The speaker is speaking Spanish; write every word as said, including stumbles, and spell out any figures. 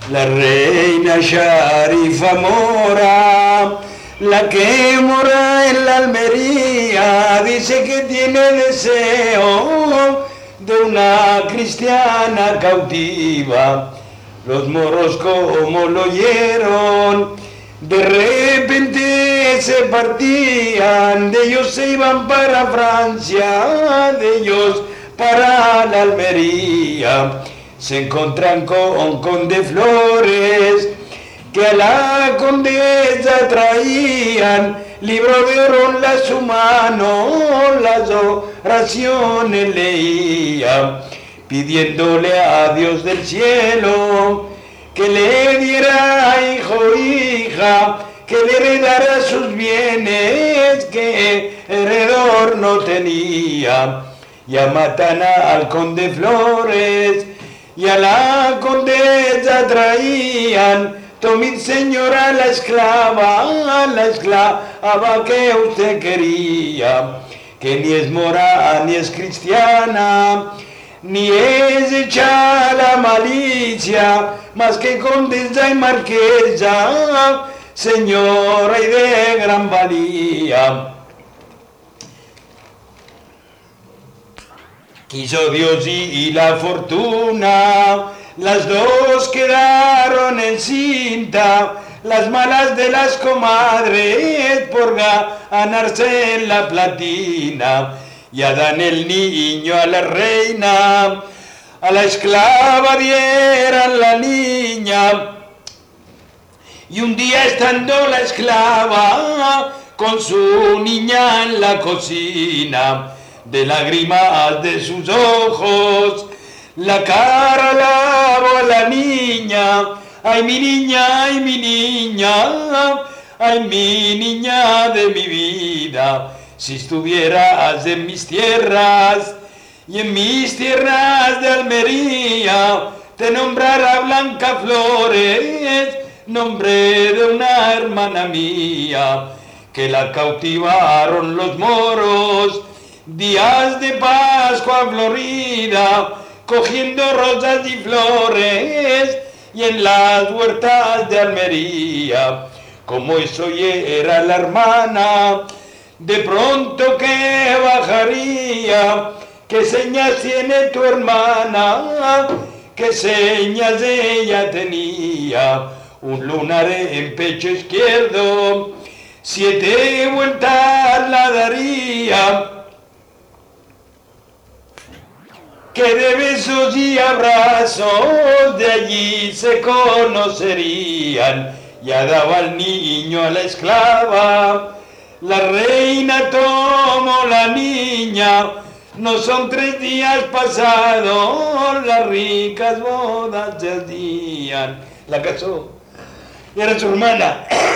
La reina Sharifa Mora, la que mora en la Almería, dice que tiene deseo de una cristiana cautiva. Los moros como lo oyeron, de repente se partían, de ellos se iban para Francia, de ellos para la Almería. Se encuentran con Conde Flores, que a la condesa traían libro de oro en su mano, las oraciones leía, pidiéndole a Dios del cielo que le diera hijo, hija, que le heredara sus bienes, que heredor no tenía. Ya matan al Conde Flores y a la condesa traían, tomid señora la esclava, la esclava que usted quería, que ni es mora ni es cristiana, ni es hecha la malicia, más que condesa y marquesa, señora y de gran valía. Quiso Dios y, y la fortuna, las dos quedaron en cinta, las malas de las comadres por ganarse en la platina. Ya dan el niño a la reina, a la esclava dieran la niña. Y un día estando la esclava con su niña en la cocina, de lágrimas de sus ojos, la cara lavó a la niña. Ay, mi niña, ay, mi niña, ay, mi niña de mi vida. Si estuvieras en mis tierras y en mis tierras de Almería, te nombrara Blanca Flores, nombre de una hermana mía, que la cautivaron los moros, días de Pascua florida, cogiendo rosas y flores, y en las huertas de Almería, como eso era la hermana, de pronto que bajaría. ¿Qué señas tiene tu hermana? ¿Qué señas ella tenía? Un lunar en pecho izquierdo, siete vueltas la daría, que de besos y abrazos de allí se conocerían. Ya daba al niño a la esclava, la reina tomó la niña. No son tres días pasados, las ricas bodas se hacían. La casó, era su hermana.